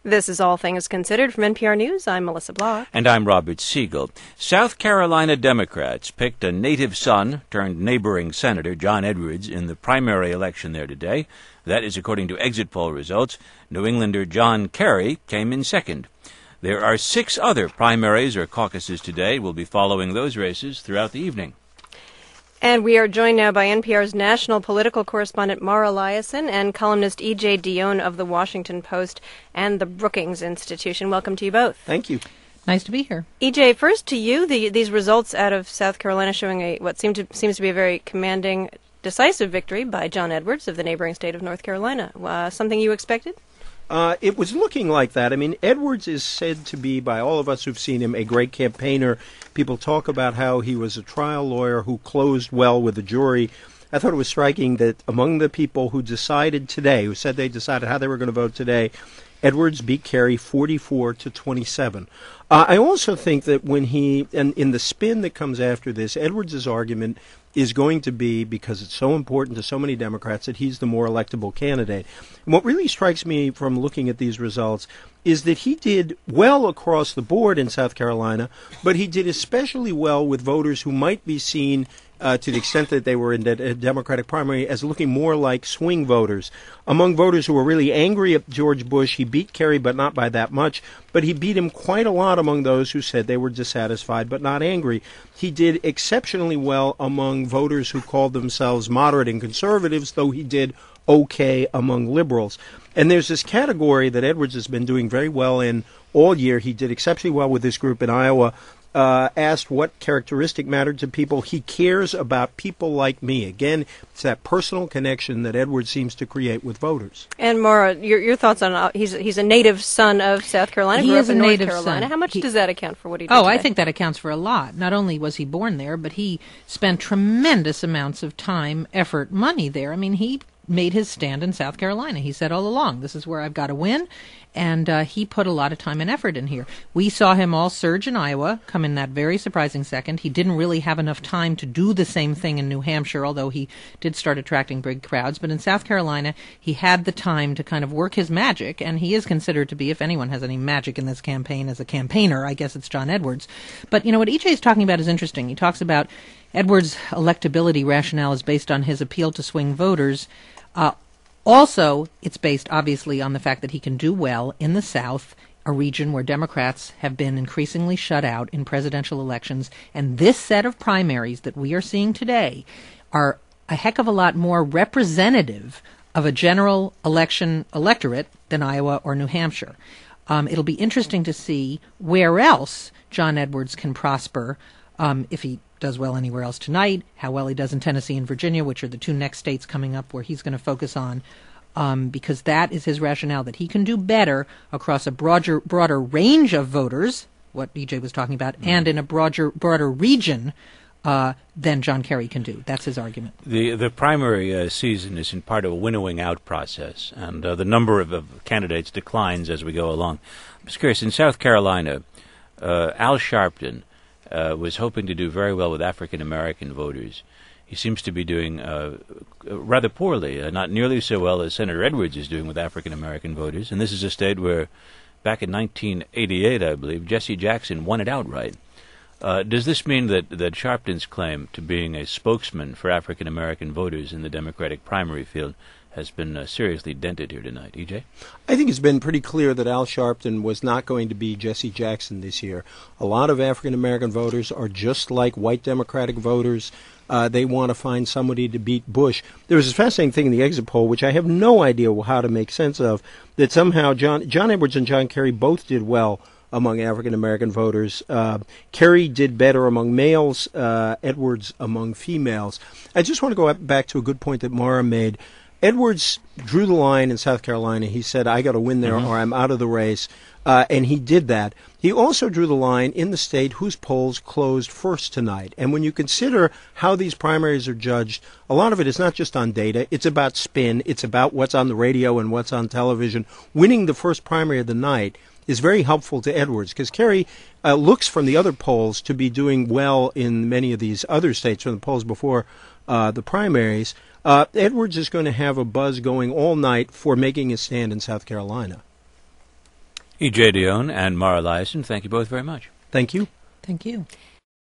This is All Things Considered from NPR News. I'm Melissa Block. And I'm Robert Siegel. South Carolina Democrats picked a native son turned neighboring Senator John Edwards in the primary election there today. That is according to exit poll results. New Englander John Kerry came in second. There are 6 other primaries or caucuses today. We'll be following those races throughout the evening. And we are joined now by NPR's national political correspondent Mara Liasson and columnist E.J. Dionne of The Washington Post and the Brookings Institution. Welcome to you both. Thank you. Nice to be here. E.J., first to you, these results out of South Carolina showing what seems to be a very commanding, decisive victory by John Edwards of the neighboring state of North Carolina. Something you expected? It was looking like that. I mean, Edwards is said to be, by all of us who've seen him, a great campaigner. People talk about how he was a trial lawyer who closed well with the jury. I thought it was striking that among the people who decided today, who said they decided how they were going to vote today, Edwards beat Kerry 44-27. I also think that when and in the spin that comes after this, Edwards' argument is going to be, because it's so important to so many Democrats, that he's the more electable candidate. And what really strikes me from looking at these results is that he did well across the board in South Carolina, but he did especially well with voters who might be seen, to the extent that they were in the Democratic primary, as looking more like swing voters. Among voters who were really angry at George Bush, he beat Kerry, but not by that much. But he beat him quite a lot among those who said they were dissatisfied but not angry. He did exceptionally well among voters who called themselves moderate and conservatives, though he did okay among liberals. And there's this category that Edwards has been doing very well in all year. He did exceptionally well with this group in Iowa. Asked what characteristic mattered to people. He cares about people like me. Again, it's that personal connection that Edwards seems to create with voters. And Mara, your thoughts on he's a native son of South Carolina. He is a native North Carolina. son. How much does that account for what he did? Oh, today? I think that accounts for a lot. Not only was he born there, but he spent tremendous amounts of time, effort, money there. I mean, he made his stand in South Carolina. He said all along, this is where I've got to win. And he put a lot of time and effort in here. We saw him all surge in Iowa, come in that very surprising second. He didn't really have enough time to do the same thing in New Hampshire, although he did start attracting big crowds. But in South Carolina, he had the time to kind of work his magic, and he is considered to be, if anyone has any magic in this campaign as a campaigner, I guess it's John Edwards. But, you know, what E.J. is talking about is interesting. He talks about Edwards' electability rationale is based on his appeal to swing voters. Also, it's based, obviously, on the fact that he can do well in the South, a region where Democrats have been increasingly shut out in presidential elections. And this set of primaries that we are seeing today are a heck of a lot more representative of a general election electorate than Iowa or New Hampshire. It'll be interesting to see where else John Edwards can prosper if he does well anywhere else tonight, how well he does in Tennessee and Virginia, which are the 2 next states coming up where he's going to focus on, because that is his rationale, that he can do better across a broader range of voters, what E.J. was talking about, and in a broader region than John Kerry can do. That's his argument. The primary season is in part a winnowing out process, and the number of candidates declines as we go along. I'm just curious, in South Carolina, Al Sharpton was hoping to do very well with African-American voters. He seems to be doing rather poorly, not nearly so well as Senator Edwards is doing with African-American voters. And this is a state where, back in 1988, I believe, Jesse Jackson won it outright. Does this mean that Sharpton's claim to being a spokesman for African-American voters in the Democratic primary field has been seriously dented here tonight? E.J.? I think it's been pretty clear that Al Sharpton was not going to be Jesse Jackson this year. A lot of African-American voters are just like white Democratic voters. They want to find somebody to beat Bush. There was a fascinating thing in the exit poll, which I have no idea how to make sense of, that somehow John Edwards and John Kerry both did well among African-American voters. Kerry did better among males, Edwards among females. I just want to go back to a good point that Mara made. Edwards drew the line in South Carolina. He said, I got to win there or I'm out of the race. And he did that. He also drew the line in the state whose polls closed first tonight. And when you consider how these primaries are judged, a lot of it is not just on data. It's about spin. It's about what's on the radio and what's on television. Winning the first primary of the night is very helpful to Edwards, because Kerry looks from the other polls to be doing well in many of these other states from the polls before the primaries. Edwards is going to have a buzz going all night for making his stand in South Carolina. E.J. Dionne and Mara Liasson, thank you both very much. Thank you. Thank you.